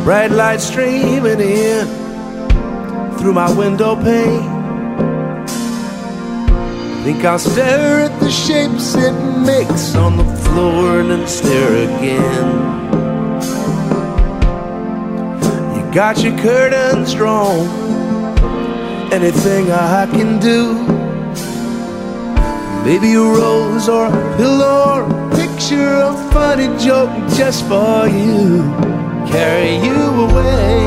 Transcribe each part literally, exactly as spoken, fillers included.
bright light streaming in through my window pane. Think I'll stare at the shapes it makes on the floor and then stare again. You got your curtains drawn, anything I can do. Maybe a rose or a pillow or a picture, a funny joke just for you. Carry you away.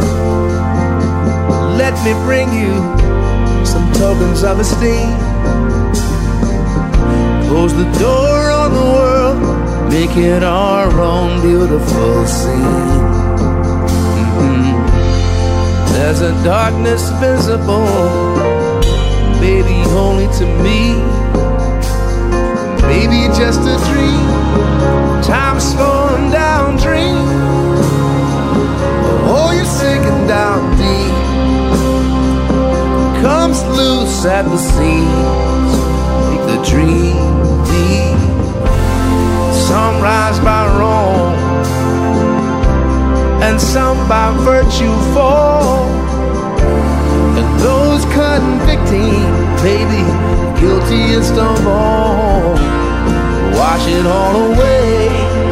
Let me bring you some tokens of esteem. Close the door on the world, make it our own beautiful scene. Mm-hmm. There's a darkness visible, maybe only to me. Maybe just a dream, time slowing down, dream. Oh, you're sinking down deep, comes loose at the seams, make the dream deep. Some rise by wrong, and some by virtue fall. And those convicting, maybe guiltiest of all, wash it all away.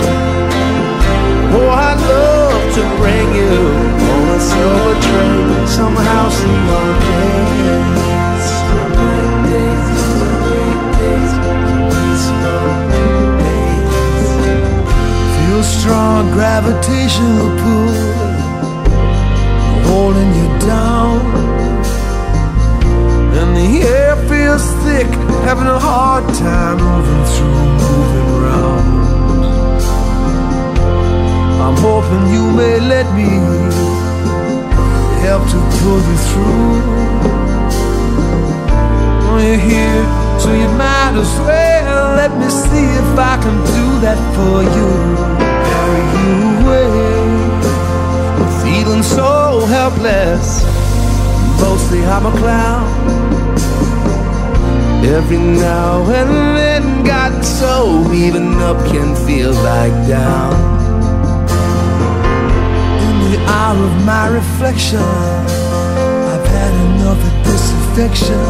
Oh, I'd love to bring you on a silver train, somehow see your days, great days, great days, days. Feel strong gravitational pull holding you down, and the air feels thick, having a hard time moving through, moving around. I'm hoping you may let me help to pull you through. Oh, you're here, so you might as well let me see if I can do that for you. Carry you away. I'm feeling so helpless, mostly I'm a clown. Every now and then gotten so even up can feel like down. In the hour of my reflection, I've had enough of this affection.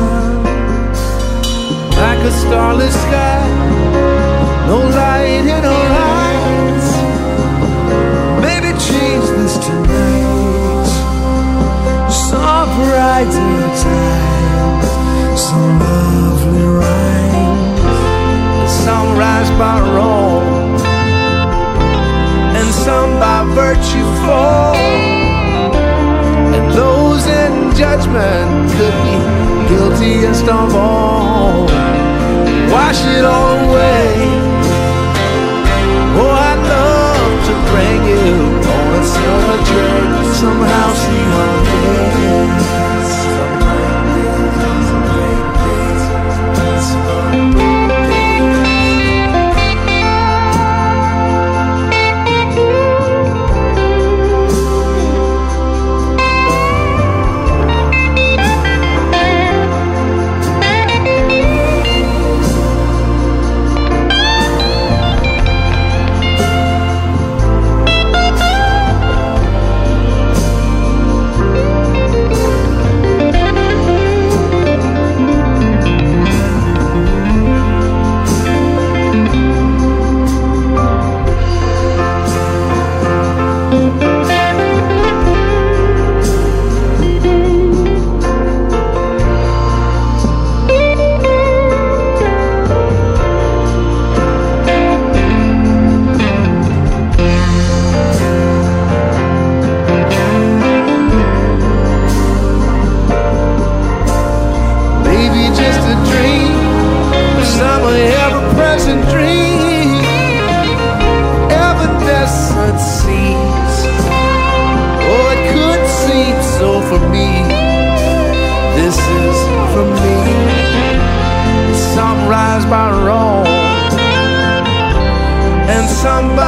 Like a starless sky, no light in our eyes. Maybe change this tonight, some brighter times, some lovely rhymes. Some rise by wrong, and some by virtue fall. And those in judgment could be guiltiest of all. Wash it all away. Oh, I'd love to bring you on a silver train, somehow see my days. Somebody